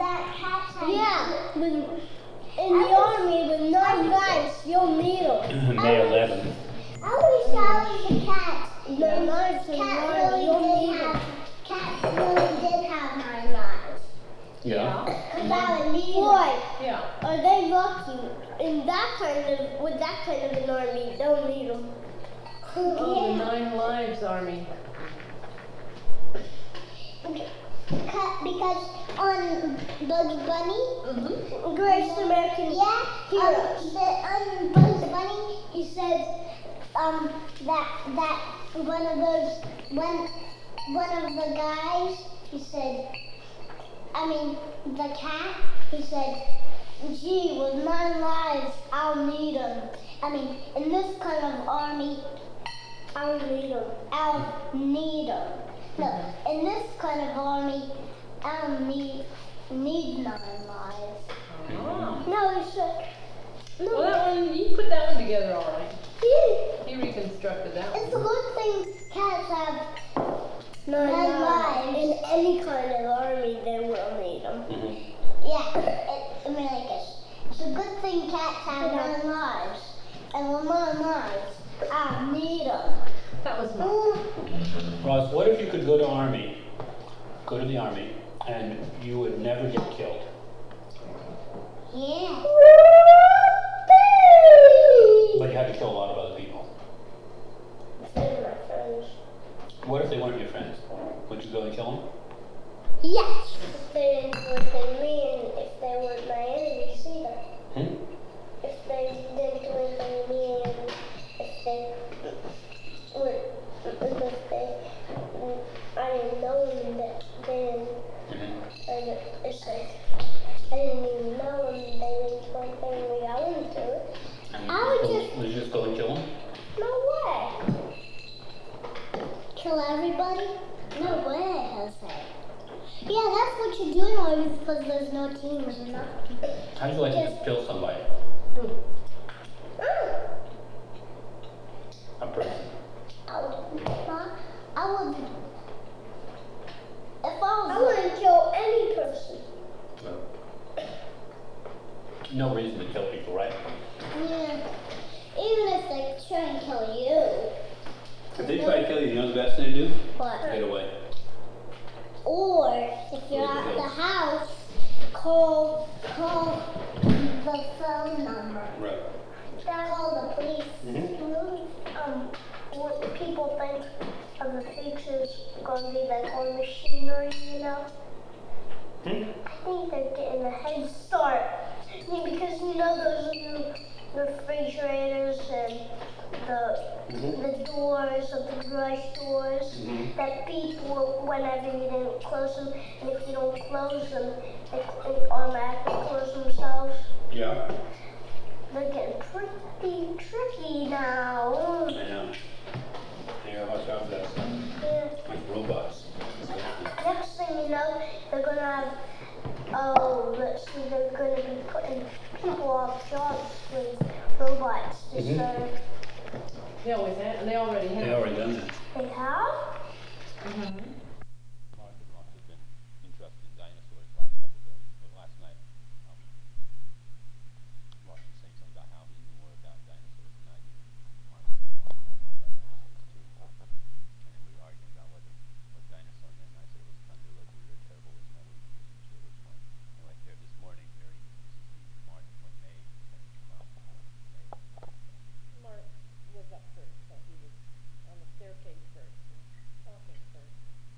that cats have. Yeah, in the army with 9 lives, you'll need them. May 11th. I wish I was a cat. 9 lives in the army, you'll need them. Cats really did have 9 lives. Yeah. Because I would need them. Boy, Yeah. are they lucky? With that kind of an army, they'll need them. Oh, the 9 lives army. Because on Bugs Bunny, Greatest American heroes. On Bugs Bunny, he said that one of the guys, he said, the cat, he said, gee, with 9 lives, I'll need them. In this kind of army, I'll need them. No, in this kind of army, I'll need 9 lives. Oh. No, he said, no. Well, that one, you put that one together all right. He reconstructed that It's a one. good thing cats have 9 lives. In any kind of army, they will need them. It's a good thing cats have 9 lives. And with 9 lives, I'll need them. That was mine. Ross, what if you could go to the army, and you would never get killed? Yeah. But you had to kill a lot of other people. They're my friends. What if they weren't your friends? Would you go and kill them? Yes. If they didn't do anything me, and if they weren't my enemies either. If they didn't do anything to me, and if they were, I didn't know them, that they didn't, it's like, I didn't even know them, they didn't do anything to me, I wouldn't do it. Would you just go and kill them? No way. Kill everybody? No way, Jose. Yeah, that's what you're doing always because there's no teams or nothing. How'd you like to just kill somebody? A person. I wouldn't kill any person. No reason to kill people, right? Yeah. Even if they try and kill you. If they try to kill you, you know the best thing to do? What? Get away. Or if you're at the house, call the phone number. Right. Call the police. What people think of the future is going to be like on machinery, you know? I think they're getting a head start. Because you know those new refrigerators and the doors of the garage doors that beep whenever you didn't close them, and if you don't close them, they automatically close themselves. Yeah. They're getting pretty tricky now. I know. They gotta watch out for that stuff. Yeah. Like robots. Next thing you know, they're gonna have, they're gonna be putting people off jobs with robots to serve. They always have, they already have. They already done that. They have? Martha Ross has been interested in dinosaurs the last couple of days. Well, last night, Ross was saying something about how he knew more about dinosaurs than I do. Martha said, "Oh, I know a lot about dinosaurs too." And then we were arguing about what dinosaur meant. And I said it was thunder lizard or terrible lizard. I wasn't sure which one. Anyway, here this morning, this is the March when May came out. May. Mark was up first, so he was on the staircase first and talking first.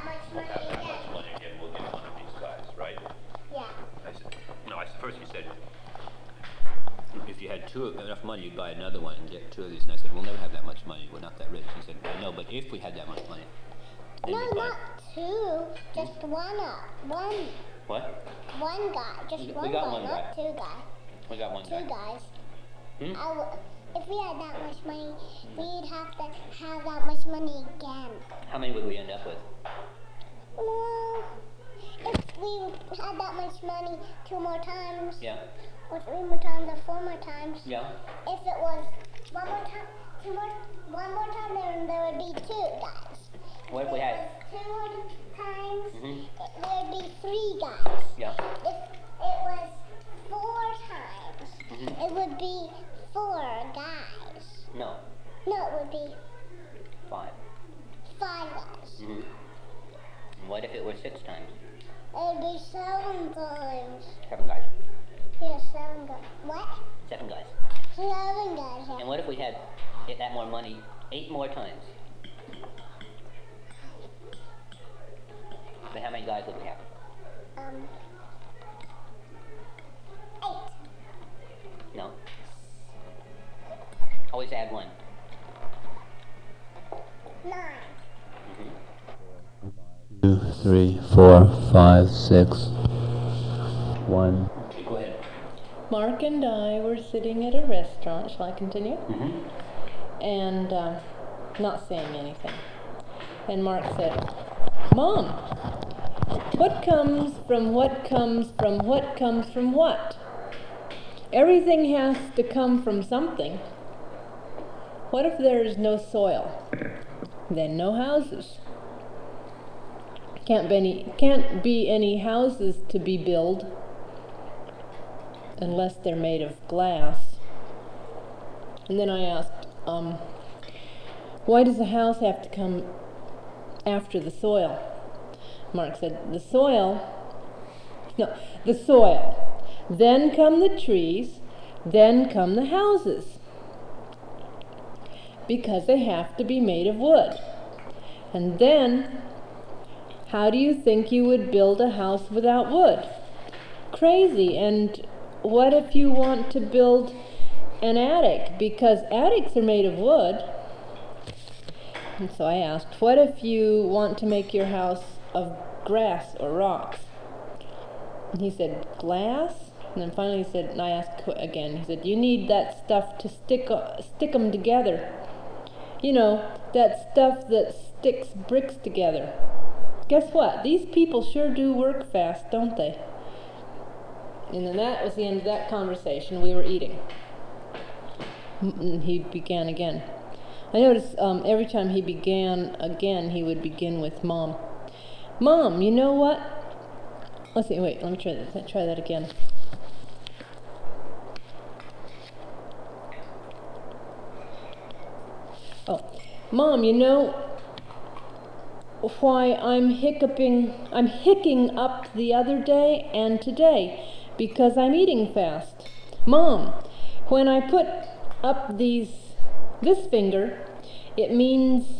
much we'll money have that again. much money again, we'll get one of these guys, right? Yeah. I said, first you said, if you had enough money, you'd buy another one and get 2 of these. And I said, we'll never have that much money. We're not that rich. He said, I know, but if we had that much money, then No, we'd buy. not 2. Just one. What? One guy. Just We one got guy, one guy. not 2 guys. We got one 2 guy. guys. Hmm? If we had that much money, we'd have to have that much money again. How many would we end up with? Well, if we had that much money 2 more times, Yeah. or 3 more times, or 4 more times, Yeah. if it was 1 more time, 1 more time, then there would be 2 guys. What if we had? If it was 2 more times, Mhm. there would be 3 guys. Yeah. If it was 4 times, Mhm. it would be 4 guys. No. No, it would be 5. 5 guys. Mm-hmm. And what if it were 6 times? It would be 7 times. 7 guys. Yeah, 7 guys. What? 7 guys. 7 guys. And what if we had that more money 8 more times? Then how many guys would we have? 8. No. Always add 1. 9. 2, 3, 4, 5, 6. 1. Okay, go ahead. Mark and I were sitting at a restaurant. Shall I continue? Mm-hmm. And not saying anything. And Mark said, Mom, what comes from what comes from what comes from what? Everything has to come from something. What if there's no soil? Then no houses. Can't be any houses to be built unless they're made of glass. And then I asked, why does a house have to come after the soil? Mark said, the soil. Then come the trees, then come the houses. Because they have to be made of wood. And then, how do you think you would build a house without wood? Crazy. And what if you want to build an attic? Because attics are made of wood. And so I asked, what if you want to make your house of grass or rocks? And he said, glass? And then finally he said, and I asked again, he said, you need that stuff to stick them together. You know, that stuff that sticks bricks together. Guess what? These people sure do work fast, don't they? And then that was the end of that conversation. We were eating. And he began again. I noticed every time he began again, he would begin with Mom. Mom, you know what? Let's see, wait, let me try that again. Oh, Mom, you know why I'm hicking up the other day and today? Because I'm eating fast. Mom, when I put up this finger, it means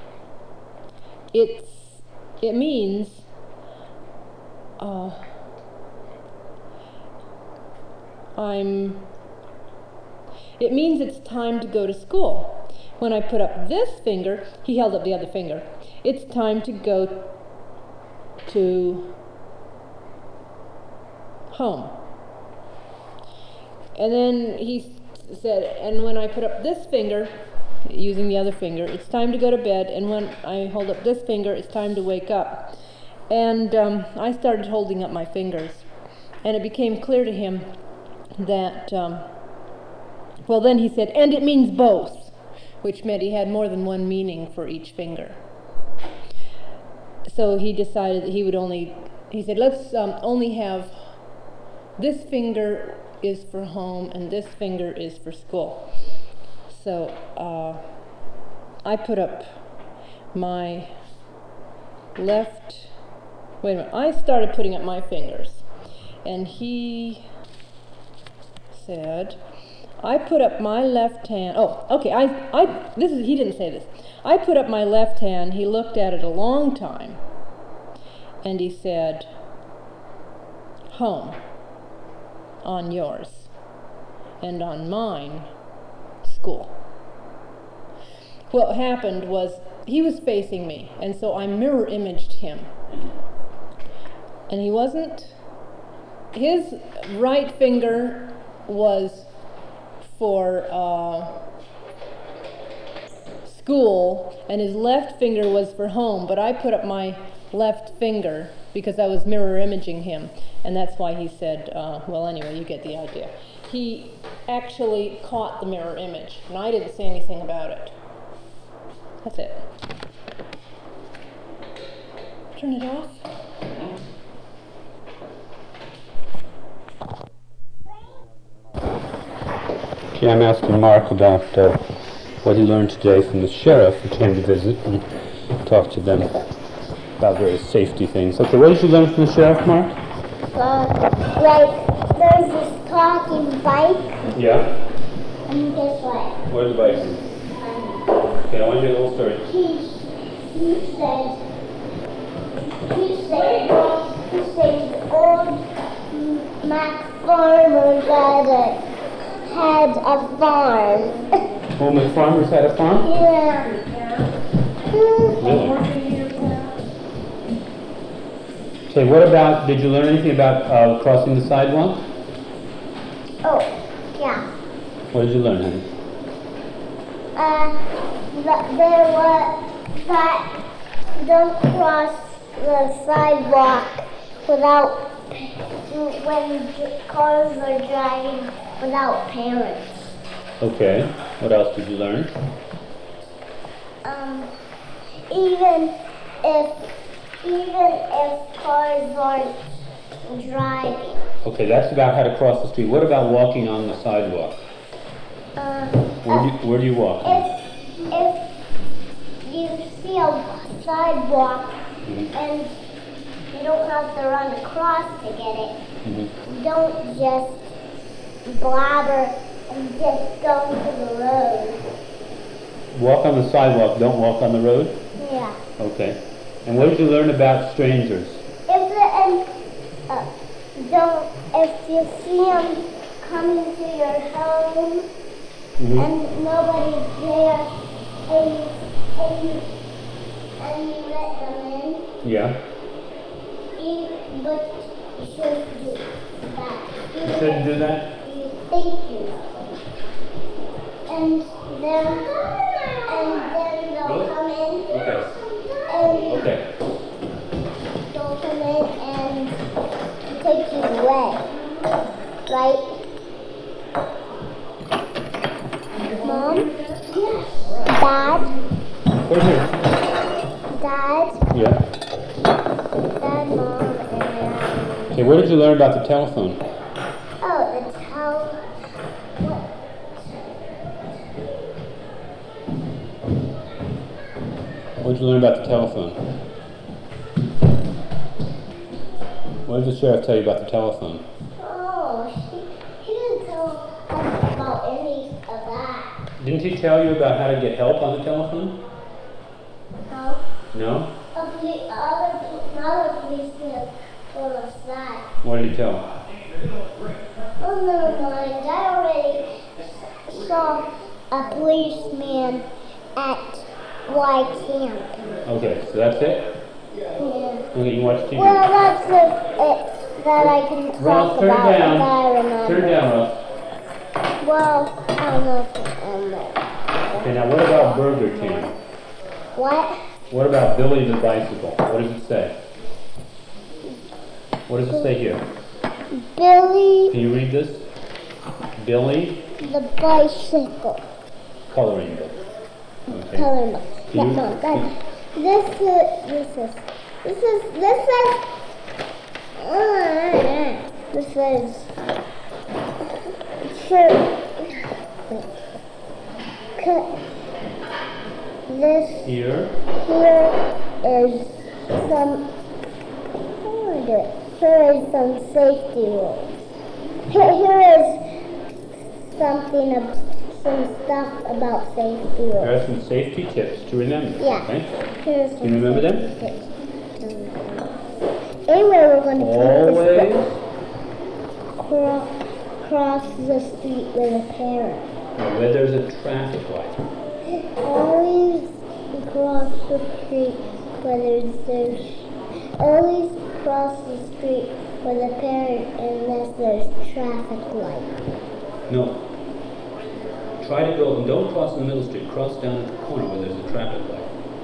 it's time to go to school. When I put up this finger, he held up the other finger, it's time to go to home. And then he said, and when I put up this finger, using the other finger, it's time to go to bed, and when I hold up this finger, it's time to wake up. And I started holding up my fingers, and it became clear to him that, well, then he said, and it means both, which meant he had more than one meaning for each finger. So he decided that he said, let's only have, this finger is for home, and this finger is for school. So I put up my I started putting up my fingers, and he said, I put up my left hand. Oh, okay. He didn't say this. I put up my left hand. He looked at it a long time, And he said, home on yours, and on mine, school. What happened was he was facing me, and so I mirror imaged him. And he wasn't, his right finger was for school, and his left finger was for home, but I put up my left finger because I was mirror imaging him, and that's why he said, well, anyway, you get the idea. He actually caught the mirror image, and I didn't say anything about it. That's it. Turn it off. Okay, I'm asking Mark about what he learned today from the sheriff who came to visit and talk to them about various safety things. Okay, what did you learn from the sheriff, Mark? Like, there's this talking bike, Yeah. and guess what? What did the bike do? Okay, I want to hear the whole story. He said the old Mac farmer had a farm. Oh, the farmers had a farm? Yeah. Really? Okay, what about, did you learn anything about crossing the sidewalk? Oh, yeah. What did you learn, honey? That don't cross the sidewalk without, when cars are driving without parents. Okay, what else did you learn? Even if cars aren't driving. Okay, that's about how to cross the street. What about walking on the sidewalk? Where do you walk? If you see a sidewalk and you don't have to run across to get it, don't just blabber and just go to the road. Walk on the sidewalk, don't walk on the road? Yeah. Okay. And what did you learn about strangers? If you see them coming to your home and nobody's there and you let them in, Yeah. but you shouldn't do that. You shouldn't do that? You think you know. And then they'll come in. Okay. And Okay. they'll come in and take you away. Right? Mom? Dad? Where's here? Dad? Yeah. Dad, Mom, and... Okay, what did you learn about the telephone? Oh, the telephone. What did you learn about the telephone? What did the sheriff tell you about the telephone? Oh, he didn't tell us about any of that. Didn't he tell you about how to get help on the telephone? No. No? Another policeman told us that. What did he tell you? Oh, never mind. I already saw a policeman at Y Camp. Okay, so that's it? Yeah. Okay, you watch TV. Well, that's it that I can talk Ralph, turn about it down. if I remember. Turn it down, Ralph. Well, I don't know if it's on there. Okay, now what about Burger King? What? What about Billy the bicycle? What does it say? What does it say here? Billy Can you read this? Billy the bicycle. coloring book. Okay. Color book. Yeah, You- no, that, this is, sure, this Here. here is some, here is some safety rules. Here is something of some stuff about safety rules. There are some safety tips to remember. Yeah. Okay. Here's Can you remember them? some Anyway, we're going to Always cross the street with a parent. where there's a traffic light. Always cross the street always cross the street with a parent unless there's traffic light. No. Try to go, and don't cross the middle street. Cross down at the corner where there's a traffic light.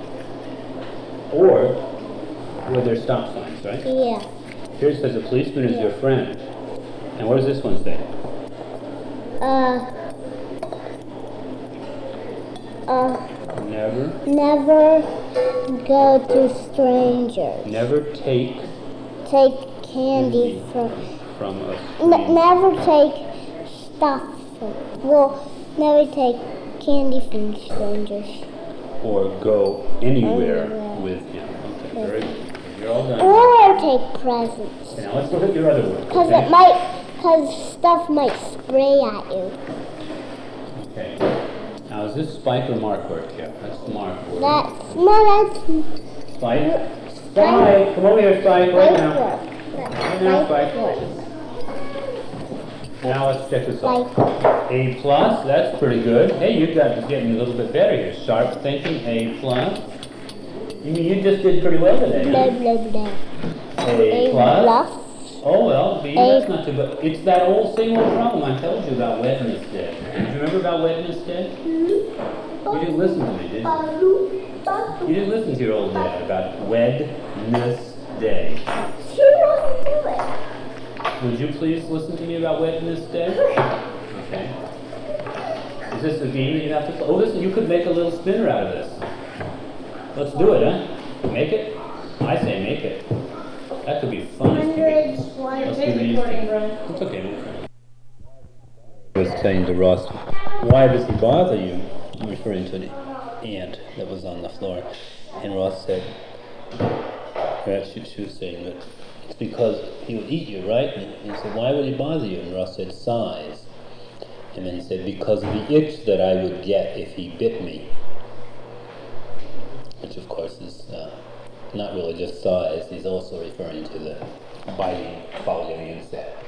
Or where there's stop signs, right? Yeah. Here it says a policeman is your friend. And what does this one say? Never go to strangers. Never take candy from a stranger. never take stuff never take candy from strangers. Or go anywhere with him. Okay, very good. You're all done. Or take presents. Okay, now let's look at your other word. Because stuff might spray at you. Okay. Now is this spike or mark word here? That's the mark word. That's Spike. Spike. Come over here, Spike. Right now. That's Now, spike Spike. word. Now let's check this out. Spike. A plus. That's pretty good. Hey, you got getting a little bit better here. Sharp thinking. A plus. You just did pretty well today. Blah, blah, blah. A plus. Plus. Oh well, B, that's not too bad. It's that old same old problem I told you about Wednesday. Do you remember about Wednesday? You didn't listen to me, did you? You didn't listen to your old dad about Wednesday. She wants to do it. Would you please listen to me about Wednesday? Okay. Is this a game that you have to play? Oh, listen, you could make a little spinner out of this. Let's do it, huh? Make it? I say make it. That could be fun. Hundreds. It's okay. I was saying to Ross, why does he bother you? I'm referring to the ant that was on the floor. And Ross said, she was saying that it's because he would eat you, right? And he said, why would he bother you? And Ross said, size. And then he said, because of the itch that I would get if he bit me. Which of course is not really just size, he's also referring to the biting quality of the insect.